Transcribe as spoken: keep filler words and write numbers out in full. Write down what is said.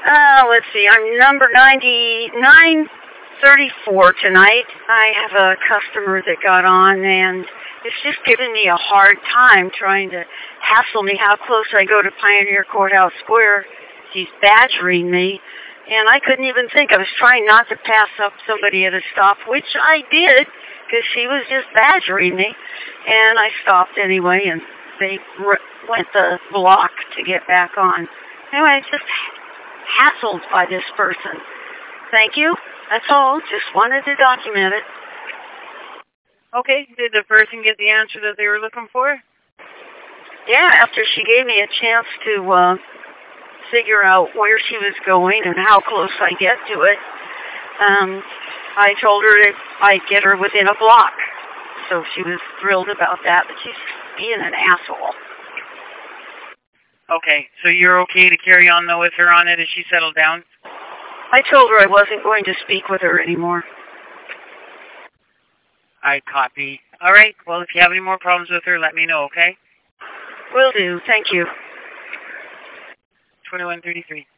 Uh, let's see, I'm number ninety-nine thirty-four tonight. I have a customer that got on, and it's just giving me a hard time trying to hassle me how close I go to Pioneer Courthouse Square. She's badgering me, and I couldn't even think. I was trying not to pass up somebody at a stop, which I did, because she was just badgering me, and I stopped anyway, and they r- went the block to get back on. Anyway, just hassled by this person. Thank you. That's all. Just wanted to document it. Okay. Did the person get the answer that they were looking for? Yeah, after she gave me a chance to uh, figure out where she was going and how close I get to it, um, I told her that I'd get her within a block. So she was thrilled about that, but she's being an asshole. Okay, so you're okay to carry on, though, with her on it as she settled down? I told her I wasn't going to speak with her anymore. I copy. All right, well, if you have any more problems with her, let me know, okay? Will do. Thank you. twenty-one thirty-three.